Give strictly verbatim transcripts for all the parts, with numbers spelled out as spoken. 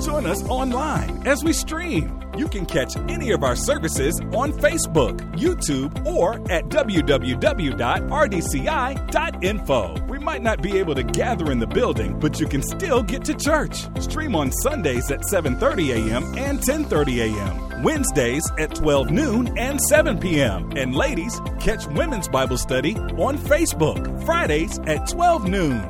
Join us online as we stream. You can catch any of our services on Facebook, YouTube, or at w w w dot r d c i dot info. We might not be able to gather in the building, but you can still get to church. Stream on Sundays at seven thirty a.m. and ten thirty a.m., Wednesdays at twelve noon and seven p.m. And ladies, catch Women's Bible Study on Facebook, Fridays at twelve noon.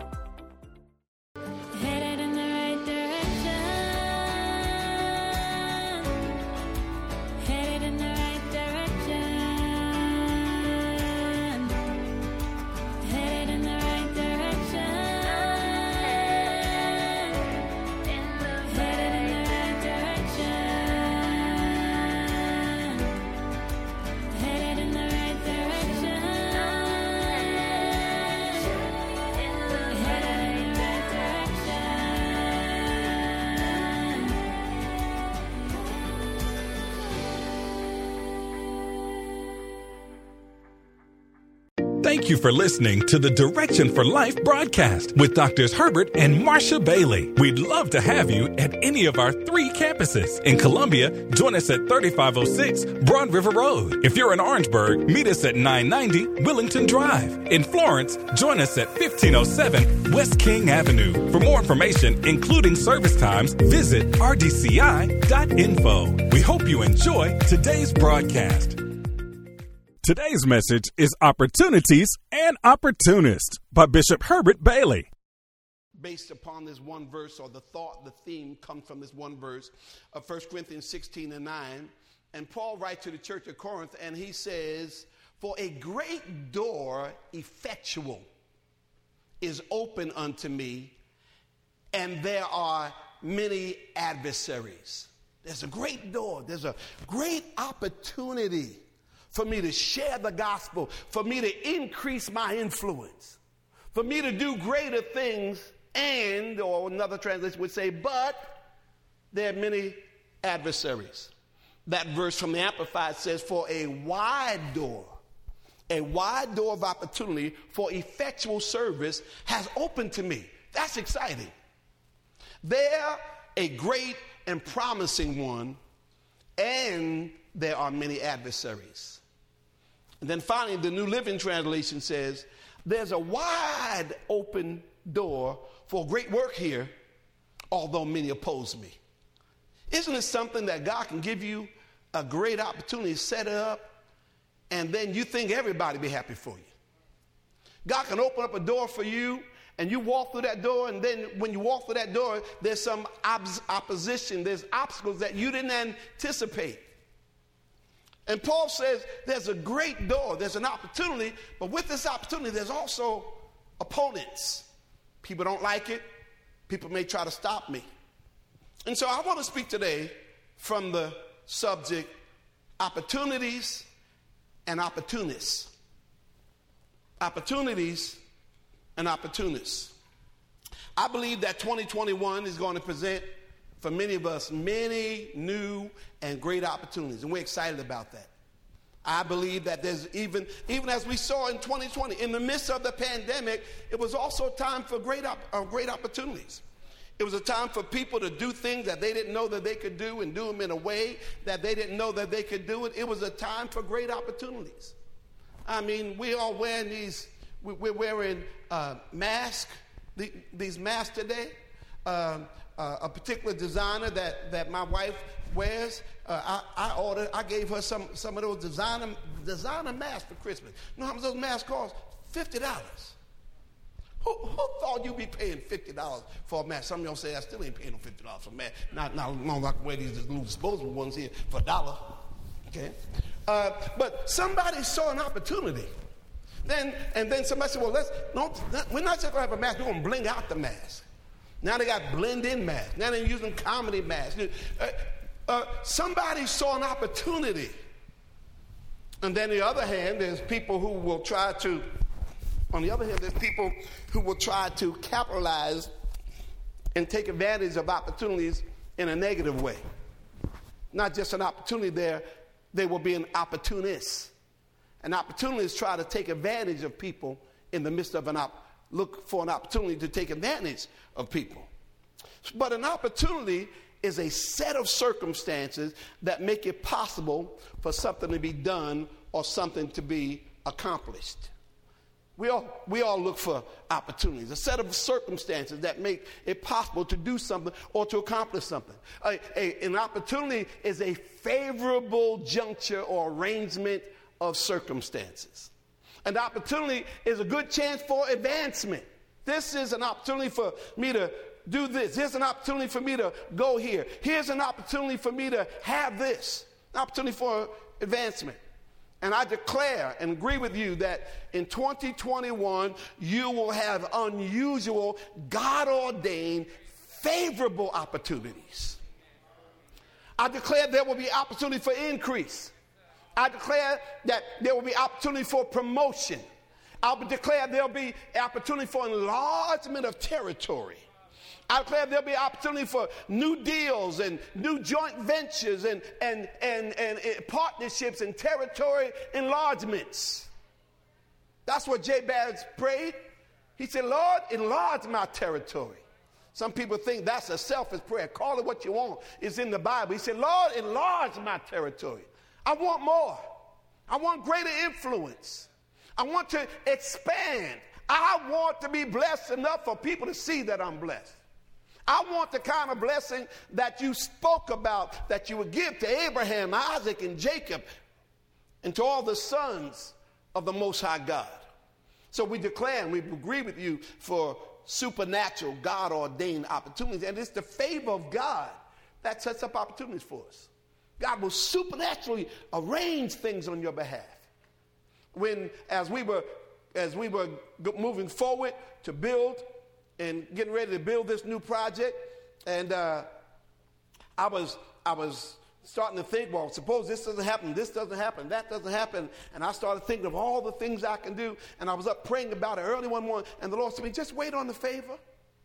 Thank you for listening to the Direction for Life broadcast with Doctors Herbert and Marcia Bailey. We'd love to have you at any of our three campuses. In Columbia, join us at thirty-five oh six Broad River Road. If you're in Orangeburg, meet us at nine ninety Willington Drive. In Florence, join us at fifteen oh seven West King Avenue. For more information, including service times, visit r d c i dot info. We hope you enjoy today's broadcast. Today's message is Opportunities and Opportunists by Bishop Herbert Bailey. Based upon this one verse, or the thought, the theme comes from this one verse of First Corinthians sixteen and nine. And Paul writes to the church of Corinth, and he says, "For a great door effectual is open unto me, and there are many adversaries." There's a great door. There's a great opportunity for me to share the gospel, for me to increase my influence, for me to do greater things, and, or another translation would say, but there are many adversaries. That verse from the Amplified says, "For a wide door, a wide door of opportunity for effectual service has opened to me." That's exciting. There, a great and promising one, and there are many adversaries. And then finally, the New Living Translation says, "There's a wide open door for great work here, although many oppose me." Isn't it something that God can give you a great opportunity, set it up, and then you think everybody be happy for you? God can open up a door for you, and you walk through that door, and then when you walk through that door, there's some op- opposition, there's obstacles that you didn't anticipate. And Paul says there's a great door, there's an opportunity, but with this opportunity, there's also opponents. People don't like it. People may try to stop me. And so I want to speak today from the subject, opportunities and opportunists. Opportunities and opportunists. I believe that twenty twenty-one is going to present for many of us many new and great opportunities, and we're excited about that. I believe that there's even, even as we saw in twenty twenty, in the midst of the pandemic, it was also time for great, uh, great opportunities. It was a time for people to do things that they didn't know that they could do, and do them in a way that they didn't know that they could do it. It was a time for great opportunities. I mean, we are wearing these, we're wearing uh, masks, the, these masks today. Um, uh, a particular designer that, that my wife wears, uh, I, I ordered, I gave her some, some of those designer, designer masks for Christmas. You know how much those masks cost? fifty dollars. Who, who thought you'd be paying fifty dollars for a mask? Some of y'all say, I still ain't paying no fifty dollars for a mask. Not, not long I can wear these little disposable ones here for a dollar. Okay? Uh, but somebody saw an opportunity. Then, and then somebody said, well, let's, no, we're not just going to have a mask, we're going to bling out the mask. Now they got blend-in masks. Now they're using comedy masks. Uh, uh, somebody saw an opportunity. And then on the other hand, there's people who will try to, on the other hand, there's people who will try to capitalize and take advantage of opportunities in a negative way. Not just an opportunity there, they will be an opportunist. An opportunist try to take advantage of people in the midst of an op- look for an opportunity to take advantage of people. But an opportunity is a set of circumstances that make it possible for something to be done or something to be accomplished. We all, we all look for opportunities, a set of circumstances that make it possible to do something or to accomplish something. A, a, an opportunity is a favorable juncture or arrangement of circumstances. An opportunity is a good chance for advancement. This is an opportunity for me to do this. Here's an opportunity for me to go here. Here's an opportunity for me to have this. An opportunity for advancement. And I declare and agree with you that in twenty twenty-one, you will have unusual, God-ordained, favorable opportunities. I declare there will be opportunity for increase. I declare that there will be opportunity for promotion. I declare there will be opportunity for enlargement of territory. I declare there'll be opportunity for new deals and new joint ventures and, and, and, and, and partnerships and territory enlargements. That's what Jabez prayed. He said, Lord, enlarge my territory. Some people think that's a selfish prayer. Call it what you want. It's in the Bible. He said, Lord, enlarge my territory. I want more. I want greater influence. I want to expand. I want to be blessed enough for people to see that I'm blessed. I want the kind of blessing that you spoke about that you would give to Abraham, Isaac, and Jacob, and to all the sons of the Most High God. So we declare and we agree with you for supernatural, God-ordained opportunities. And it's the favor of God that sets up opportunities for us. God will supernaturally arrange things on your behalf. When, as we were, as we were moving forward to build and getting ready to build this new project, and uh, I was I was starting to think, well, suppose this doesn't happen, this doesn't happen, that doesn't happen, and I started thinking of all the things I can do, and I was up praying about it early one morning, and the Lord said to me, just wait on the favor.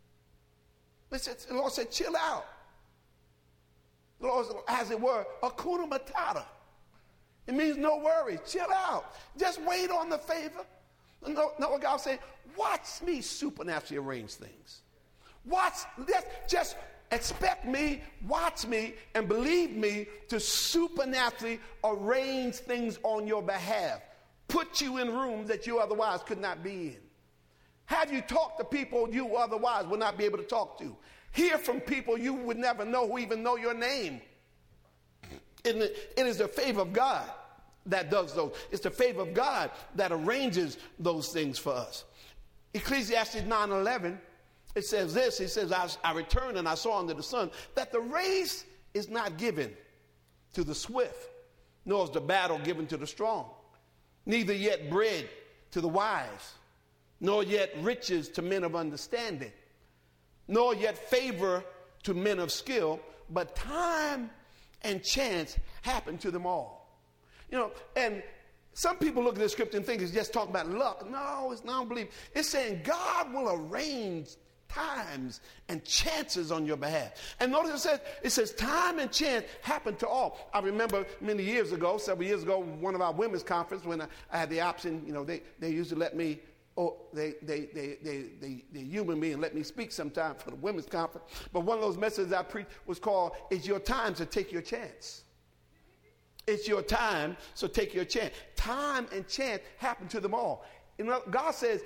The Lord said, chill out. The Lord, as it were, Hakuna Matata. It means no worries, chill out. Just wait on the favor. No, no, what God saying, watch me supernaturally arrange things. Watch, just, just expect me, watch me, and believe me to supernaturally arrange things on your behalf. Put you in rooms that you otherwise could not be in. Have you talked to people you otherwise would not be able to talk to. Hear from people you would never know who even know your name. It is the favor of God that does those. It's the favor of God that arranges those things for us. Ecclesiastes nine eleven, it says this. It says, I, I returned and I saw under the sun that the race is not given to the swift, nor is the battle given to the strong, neither yet bread to the wise, nor yet riches to men of understanding, nor yet favor to men of skill, but time and chance happen to them all. You know, and some people look at this scripture and think it's just talking about luck. No, it's not belief. It's saying God will arrange times and chances on your behalf. And notice it says, it says time and chance happen to all. I remember many years ago, several years ago, one of our women's conference, when I, I had the option, you know, they, they used to let me, oh, they, they, they, they, they, they humor me and let me speak sometime for the women's conference. But one of those messages I preached was called, it's your time to take your chance. It's your time, so take your chance. Time and chance happen to them all. You know, God says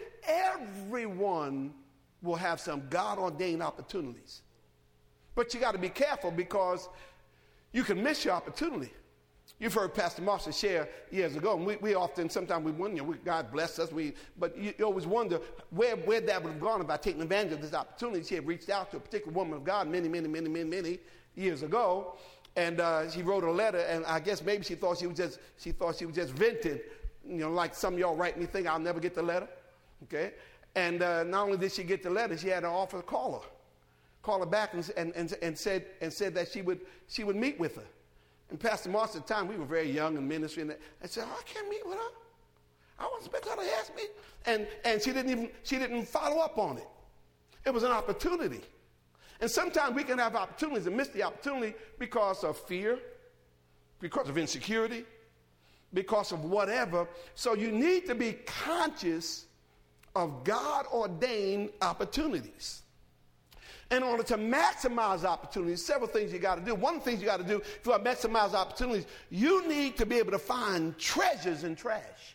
everyone will have some God-ordained opportunities. But you got to be careful because you can miss your opportunity. You've heard Pastor Marshall share years ago, and we, we often, sometimes we wonder, we, God bless us, we, but you, you always wonder where, where that would have gone about taking advantage of this opportunity. She had reached out to a particular woman of God many, many, many, many, many years ago. And uh, she wrote a letter, and I guess maybe she thought she was just she thought she was just venting, you know, like some of y'all write me think I'll never get the letter, okay? And uh, not only did she get the letter, she had an offer to call her, call her back, and and and, and said and said that she would she would meet with her. And Pastor Marsh at the time, we were very young in ministry, and I said, oh, I can't meet with her. I wasn't expecting her to ask me, and and she didn't even she didn't follow up on it. It was an opportunity. And sometimes we can have opportunities and miss the opportunity because of fear, because of insecurity, because of whatever. So you need to be conscious of God-ordained opportunities. In order to maximize opportunities, several things you got to do. One of the things you got to do if you want to maximize opportunities, you need to be able to find treasures in trash.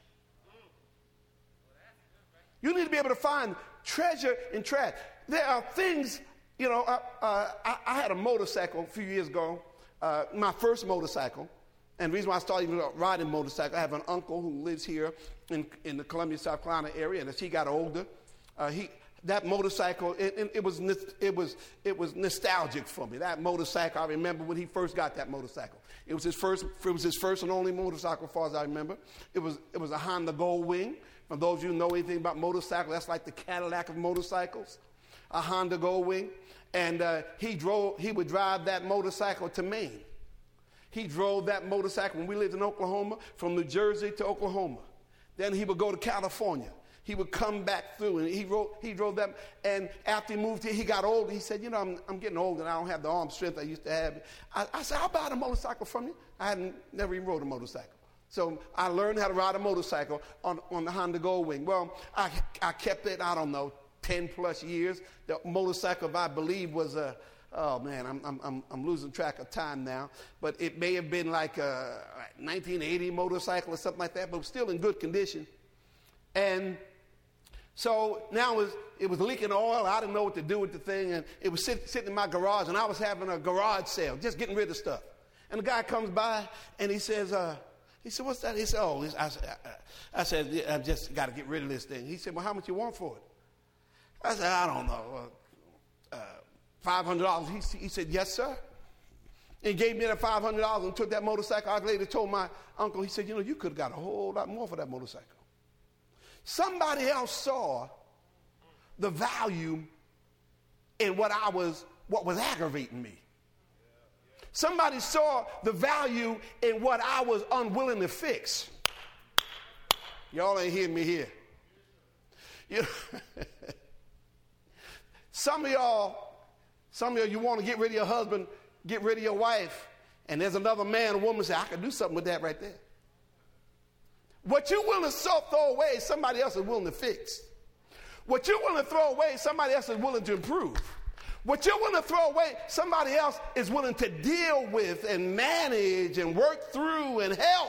You need to be able to find treasure in trash. There are things, you know, uh, uh, I, I had a motorcycle a few years ago, uh, my first motorcycle. And the reason why I started even riding motorcycle, I have an uncle who lives here in, in the Columbia, South Carolina area, and as he got older, uh, he that motorcycle, it, it, it was it was it was nostalgic for me. That motorcycle, I remember when he first got that motorcycle. It was his first, it was his first and only motorcycle, as far as I remember. It was it was a Honda Goldwing. For those of you who know anything about motorcycles, that's like the Cadillac of motorcycles, a Honda Goldwing. And uh, he drove, he would drive that motorcycle to Maine. He drove that motorcycle when we lived in Oklahoma, from New Jersey to Oklahoma. Then he would go to California. He would come back through, and he drove, he drove that. And after he moved here, he got older. He said, you know, I'm, I'm getting older, and I don't have the arm strength I used to have. I, I said, I'll buy the motorcycle from you. I hadn't never even rode a motorcycle. So I learned how to ride a motorcycle on, on the Honda Goldwing. Well, I, I kept it, I don't know, ten plus years. The motorcycle, I believe, was a, oh man, I'm, I'm, I'm losing track of time now. But it may have been like a nineteen eighty motorcycle or something like that, but it was still in good condition. And so now it was, it was leaking oil. I didn't know what to do with the thing. And it was sit, sitting in my garage, and I was having a garage sale, just getting rid of stuff. And the guy comes by, and he says, uh, he said, what's that? He said, oh, I, I, I said, I just got to get rid of this thing. He said, well, how much you want for it? I said, I don't know, uh, uh, five hundred dollars. He, he said, yes, sir. And he gave me that five hundred dollars and took that motorcycle. I later told my uncle, he said, you know, you could have got a whole lot more for that motorcycle. Somebody else saw the value in what I was, what was aggravating me. Somebody saw the value in what I was unwilling to fix. Y'all ain't hearing me here. You know, some of y'all, some of y'all, you want to get rid of your husband, get rid of your wife, and there's another man or woman say, I could do something with that right there. What you're willing to throw away, somebody else is willing to fix. What you're willing to throw away, somebody else is willing to improve. What you're willing to throw away, somebody else is willing to deal with and manage and work through and help.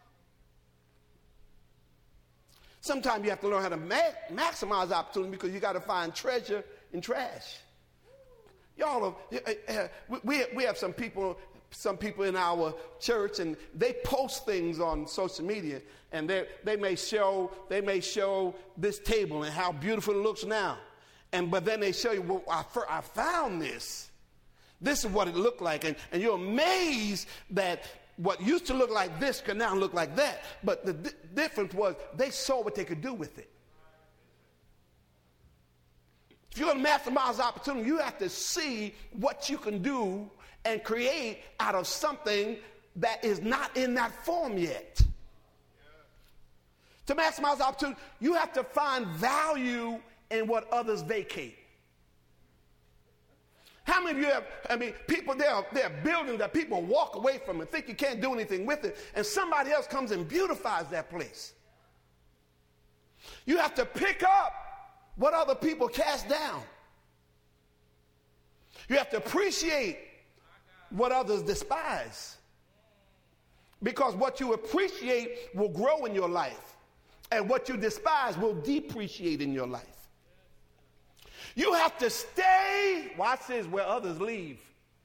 Sometimes you have to learn how to ma- maximize opportunity because you got to find treasure in trash. Y'all, uh, uh, we, we have some people, some people in our church, and they post things on social media, and they they may show they may show this table and how beautiful it looks now. And but then they show you, well, I, I found this. This is what it looked like. And, and you're amazed that what used to look like this can now look like that. But the di- difference was they saw what they could do with it. If you're going to maximize opportunity, you have to see what you can do and create out of something that is not in that form yet. To maximize opportunity, you have to find value in what others vacate. How many of you have, I mean, people, there are, there are buildings that people walk away from and think you can't do anything with it, and somebody else comes and beautifies that place. You have to pick up what other people cast down. You have to appreciate what others despise. Because what you appreciate will grow in your life, and what you despise will depreciate in your life. You have to stay, watch this, where others leave.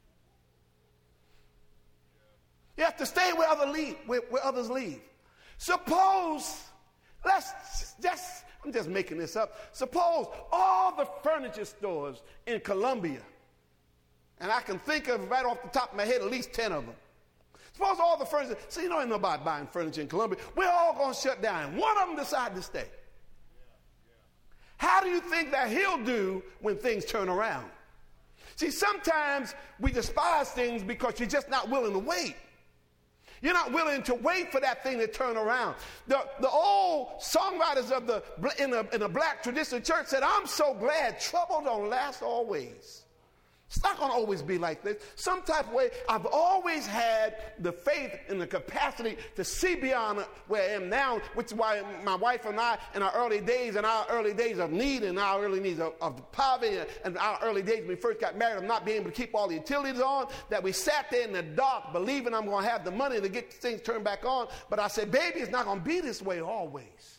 You have to stay where, other leave, where, where others leave. Suppose, let's just, I'm just making this up. Suppose all the furniture stores in Columbia, and I can think of right off the top of my head at least ten of them. Suppose all the furniture, see, you know, ain't nobody buying furniture in Columbia. We're all going to shut down, and one of them decide to stay. How do you think that he'll do when things turn around? See, sometimes we despise things because you're just not willing to wait. You're not willing to wait for that thing to turn around. The, the old songwriters of the in a, in a black traditional church said, I'm so glad trouble don't last always. It's not going to always be like this. Some type of way, I've always had the faith and the capacity to see beyond where I am now, which is why my wife and I, in our early days, in our early days of need, and our early days of, of poverty, and our early days when we first got married, of not being able to keep all the utilities on, that we sat there in the dark believing I'm going to have the money to get things turned back on. But I said, baby, it's not going to be this way always.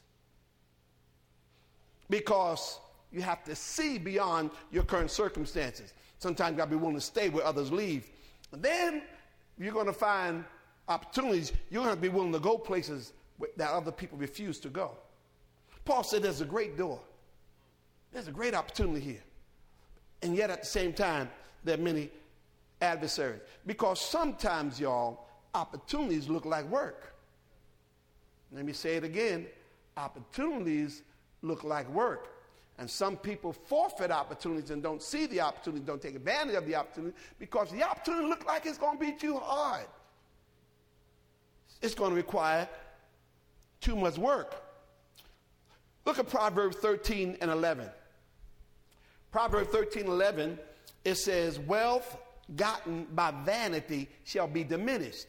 Because you have to see beyond your current circumstances. Sometimes you got to be willing to stay where others leave. And then you're going to find opportunities. You're going to have to be willing to go places that other people refuse to go. Paul said there's a great door. There's a great opportunity here. And yet at the same time, there are many adversaries. Because sometimes, y'all, opportunities look like work. Let me say it again. Opportunities look like work. And some people forfeit opportunities and don't see the opportunity, don't take advantage of the opportunity because the opportunity looks like it's going to be too hard. It's going to require too much work. Look at Proverbs thirteen and eleven. Proverbs thirteen, eleven, it says, wealth gotten by vanity shall be diminished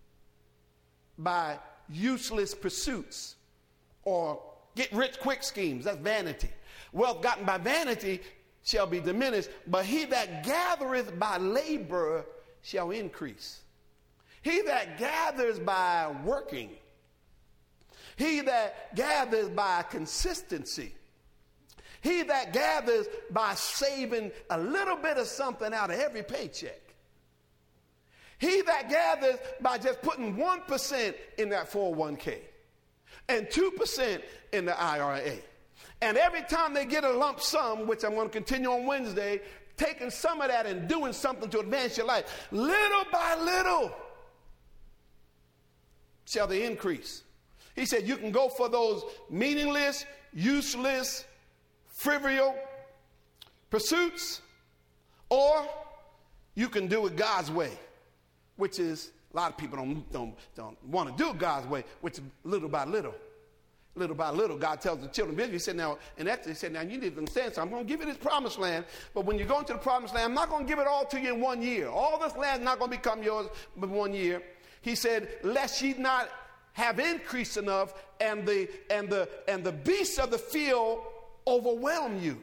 by useless pursuits or get rich quick schemes. That's vanity. Wealth gotten by vanity shall be diminished, but he that gathereth by labor shall increase. He that gathers by working, he that gathers by consistency, he that gathers by saving a little bit of something out of every paycheck, he that gathers by just putting one percent in that four oh one k and two percent in the I R A. And every time they get a lump sum, which I'm going to continue on Wednesday, taking some of that and doing something to advance your life, little by little shall they increase. He said you can go for those meaningless, useless, trivial pursuits, or you can do it God's way, which is, a lot of people don't, don't, don't want to do it God's way, which is little by little. Little by little, God tells the children of Israel, he said, now, in Exodus, he said, now, you need to understand, so I'm going to give you this promised land, but when you go into the promised land, I'm not going to give it all to you in one year. All this land is not going to become yours in one year. He said, lest ye not have increased enough, and the, and the, and the beasts of the field overwhelm you.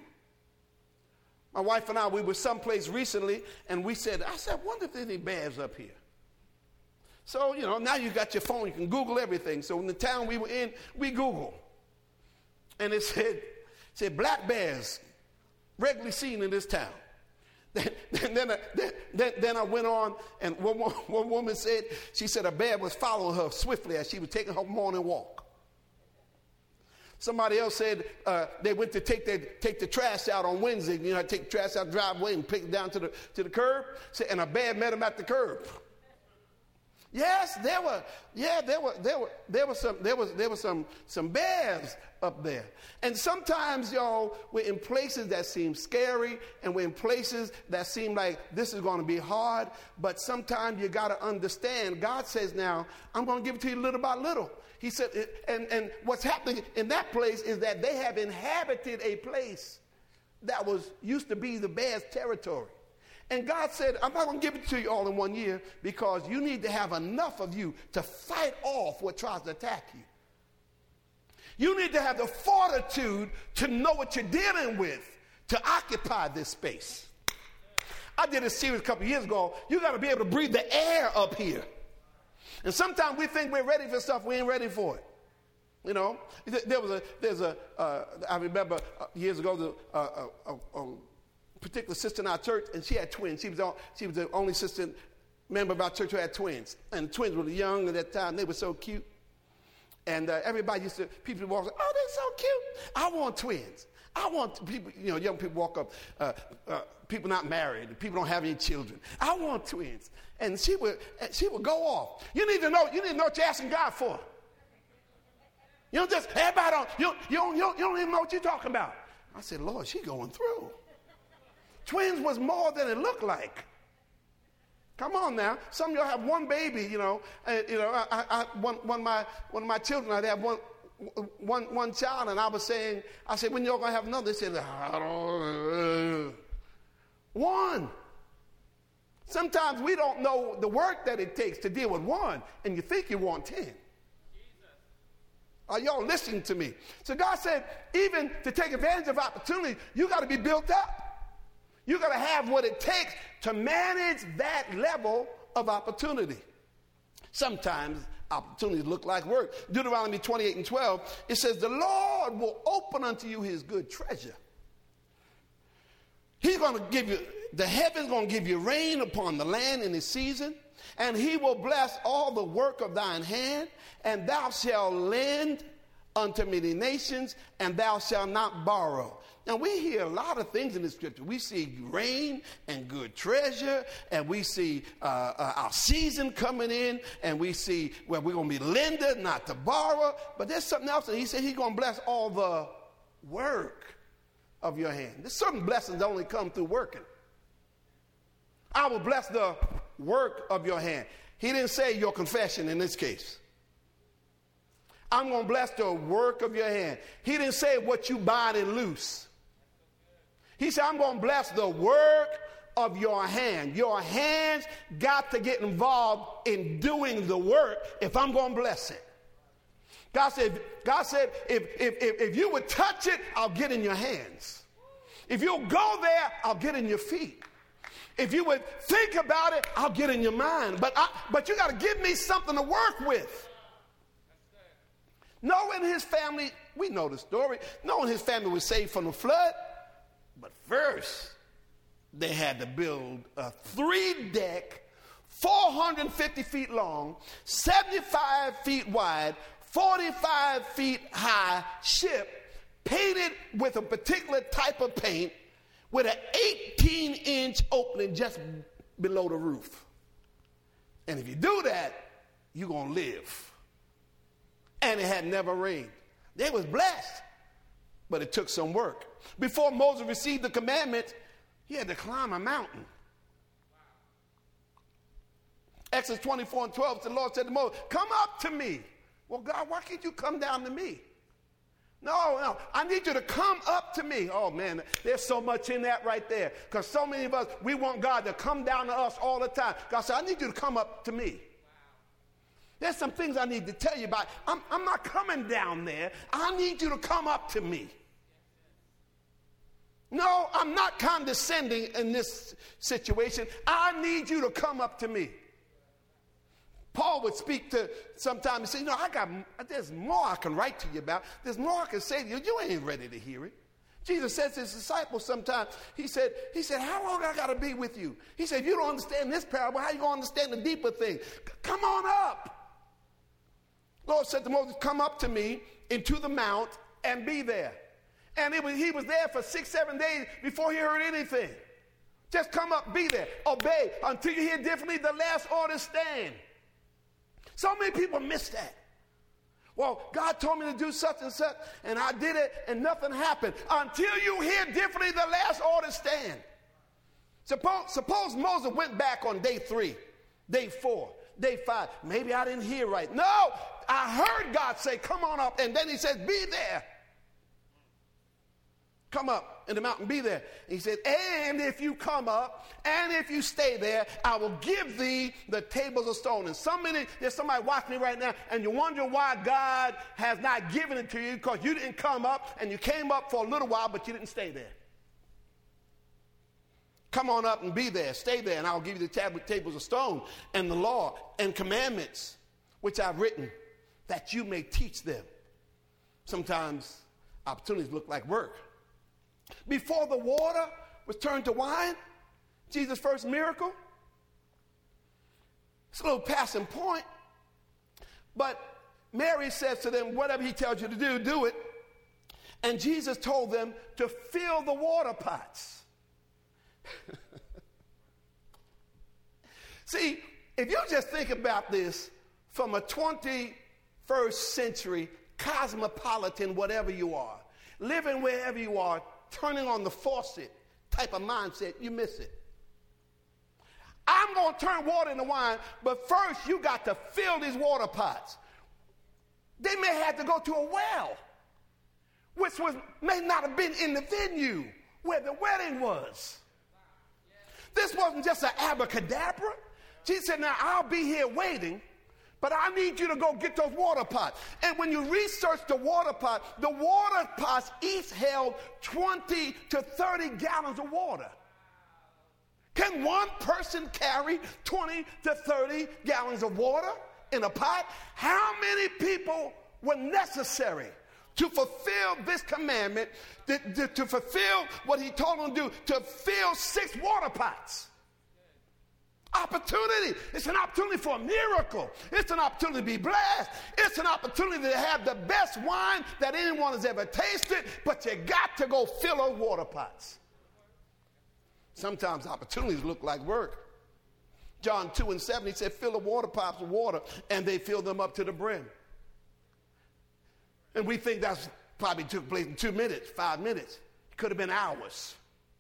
My wife and I, we were someplace recently, and we said, I said, I wonder if there's any bears up here. So, you know, now you got your phone, you can Google everything. So in the town we were in, we Googled. And it said, it said black bears regularly seen in this town. Then, then, I, then, then I went on, and one, one woman said, she said a bear was following her swiftly as she was taking her morning walk. Somebody else said uh, they went to take, their, take the trash out on Wednesday, you know, take the trash out the driveway and pick it down to the, to the curb, and a bear met them at the curb. Yes, there were. Yeah, there were. There were. There were some. There was. There were some. Some bears up there. And sometimes, y'all, we're in places that seem scary, and we're in places that seem like this is going to be hard. But sometimes you got to understand. God says, "Now I'm going to give it to you little by little." He said, and and what's happening in that place is that they have inhabited a place that was used to be the bears' territory. And God said, I'm not going to give it to you all in one year because you need to have enough of you to fight off what tries to attack you. You need to have the fortitude to know what you're dealing with to occupy this space. I did a series a couple years ago. You got to be able to breathe the air up here. And sometimes we think we're ready for stuff, we ain't ready for it. You know, there was a, there's a, uh, I remember years ago, the, uh, uh, uh, uh, particular sister in our church, and she had twins. She was, all, she was the only sister member of our church who had twins. And the twins were young at that time. They were so cute. And uh, everybody used to, people walk, oh, they're so cute. I want twins. I want people, you know, young people walk up, uh, uh, people not married, people don't have any children. I want twins. And she would, she would go off. You need to know, you need to know what you're asking God for. You don't just, everybody don't, you, you, don't, you, don't, you don't even know what you're talking about. I said, Lord, she's going through. Twins was more than it looked like. Come on now. Some of y'all have one baby, you know. And, you know, I, I, one, one, of my, one of my children, I had one, one, one child, and I was saying, I said, when y'all going to have another? They said, I don't know. One. Sometimes we don't know the work that it takes to deal with one, and you think you want ten. Are y'all listening to me? So God said, even to take advantage of opportunity, you got to be built up. You got to have what it takes to manage that level of opportunity. Sometimes opportunities look like work. Deuteronomy twenty-eight and twelve, it says, the Lord will open unto you his good treasure. He's going to give you, the heaven's going to give you rain upon the land in his season, and he will bless all the work of thine hand, and thou shalt lend unto many nations, and thou shalt not borrow. Now, we hear a lot of things in the scripture. We see rain and good treasure, and we see uh, uh, our season coming in, and we see where we're going to be lender, not to borrow. But there's something else, and he said he's going to bless all the work of your hand. There's certain blessings that only come through working. I will bless the work of your hand. He didn't say your confession in this case. I'm going to bless the work of your hand. He didn't say what you bind and loose. He said, I'm going to bless the work of your hand. Your hands got to get involved in doing the work if I'm going to bless it. God said, God said, if, if, if, if you would touch it, I'll get in your hands. If you'll go there, I'll get in your feet. If you would think about it, I'll get in your mind. But, I, but you got to give me something to work with. Noah and his family, we know the story. Noah and his family was saved from the flood. But first, they had to build a three-deck, four hundred fifty feet long, seventy-five feet wide, forty-five feet high ship painted with a particular type of paint with an eighteen inch opening just below the roof. And if you do that, you're going to live. And it had never rained. They was blessed, but it took some work. Before Moses received the commandments, he had to climb a mountain. Exodus twenty-four and twelve, the Lord said to Moses, come up to me. Well, God, why can't you come down to me? No, no, I need you to come up to me. Oh, man, there's so much in that right there. Because so many of us, we want God to come down to us all the time. God said, I need you to come up to me. There's some things I need to tell you about. I'm, I'm not coming down there. I need you to come up to me. No, I'm not condescending in this situation. I need you to come up to me. Paul would speak to sometimes and say, you know, I got, there's more I can write to you about. There's more I can say to you. You ain't ready to hear it. Jesus says to his disciples sometimes, he said, he said, how long I got to be with you? He said, if you don't understand this parable, how you going to understand the deeper thing? C- come on up. Lord said to Moses, come up to me into the mount and be there. And it was, he was there for six, seven days before he heard anything. Just come up, be there, obey. Until you hear differently, the last order stand. So many people miss that. Well, God told me to do such and such, and I did it, and nothing happened. Until you hear differently, the last order stand. Suppose, suppose Moses went back on day three, day four, day five. Maybe I didn't hear right. No, I heard God say, come on up, and then he says, be there. Come up in the mountain, be there. And he said, and if you come up, and if you stay there, I will give thee the tables of stone. And somebody, there's somebody watching me right now, and you wonder why God has not given it to you, because you didn't come up, and you came up for a little while, but you didn't stay there. Come on up and be there, stay there, and I'll give you the tab- tables of stone, and the law and commandments, which I've written, that you may teach them. Sometimes opportunities look like work. Before the water was turned to wine, Jesus' first miracle, it's a little passing point. But Mary says to them, whatever he tells you to do, do it. And Jesus told them to fill the water pots. See, if you just think about this from a twenty-first century cosmopolitan, whatever you are, living wherever you are, turning on the faucet type of mindset, you miss it. I'm going to turn water into wine, but first you got to fill these water pots. They may have to go to a well, which was may not have been in the venue where the wedding was. This wasn't just an abracadabra. She said, now I'll be here waiting, but I need you to go get those water pots. And when you research the water pot, the water pots each held twenty to thirty gallons of water. Can one person carry twenty to thirty gallons of water in a pot? How many people were necessary to fulfill this commandment, to, to, to fulfill what he told them to do, to fill six water pots? Opportunity. It's an opportunity for a miracle. It's an opportunity to be blessed. It's an opportunity to have the best wine that anyone has ever tasted, but you got to go fill those water pots. Sometimes opportunities look like work. John two and seven, he said, fill the water pots with water, and they fill them up to the brim. And we think that's probably took place in two minutes, five minutes. It could have been hours.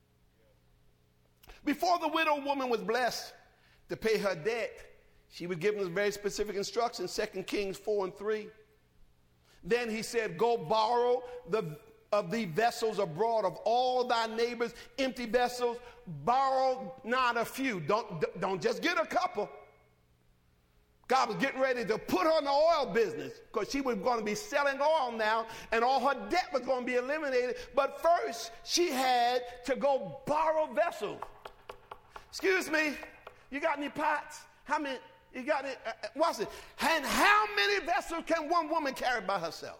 Before the widow woman was blessed to pay her debt, she was given very specific instructions, Second Kings four and three. Then he said, go borrow the of the vessels abroad of all thy neighbors, empty vessels, borrow not a few. Don't, don't just get a couple. God was getting ready to put her in the oil business because she was going to be selling oil now, and all her debt was going to be eliminated. But first, she had to go borrow vessels. Excuse me, you got any pots? How many? You got any? Uh, watch it. And how many vessels can one woman carry by herself?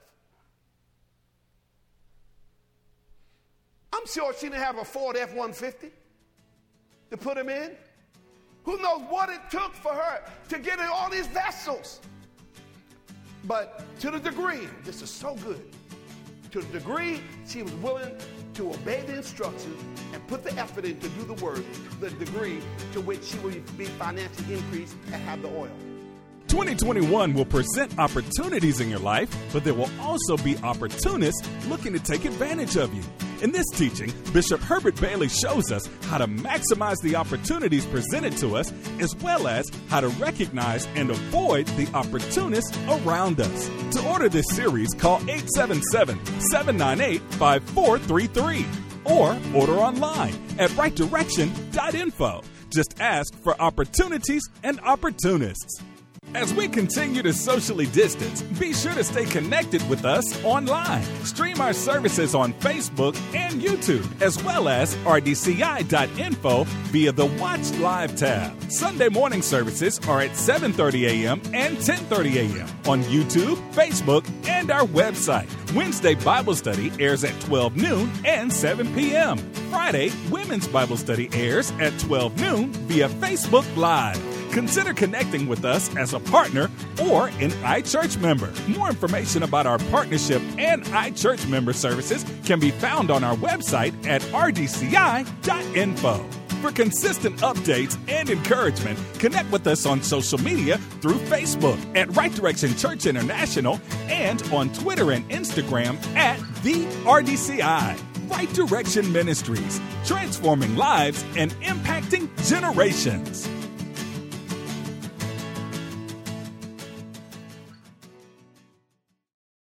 I'm sure she didn't have a Ford F one fifty to put them in. Who knows what it took for her to get in all these vessels? But to the degree, this is so good, to the degree she was willing to obey the instructions and put the effort in to do the work, the degree to which she will be financially increased and have the oil. twenty twenty-one will present opportunities in your life, but there will also be opportunists looking to take advantage of you. In this teaching, Bishop Herbert Bailey shows us how to maximize the opportunities presented to us, as well as how to recognize and avoid the opportunists around us. To order this series, call eight seven seven, seven nine eight, five four three three or order online at right direction dot info. Just ask for opportunities and opportunists. As we continue to socially distance, be sure to stay connected with us online. Stream our services on Facebook and YouTube, as well as R D C I dot info via the Watch Live tab. Sunday morning services are at seven thirty a.m. and ten thirty a.m. on YouTube, Facebook, and our website. Wednesday Bible Study airs at twelve noon and seven p.m. Friday, Women's Bible Study airs at twelve noon via Facebook Live. Consider connecting with us as a partner or an iChurch member. More information about our partnership and iChurch member services can be found on our website at R D C I dot info. For consistent updates and encouragement, connect with us on social media through Facebook at Right Direction Church International and on Twitter and Instagram at The R D C I. Right Direction Ministries, transforming lives and impacting generations.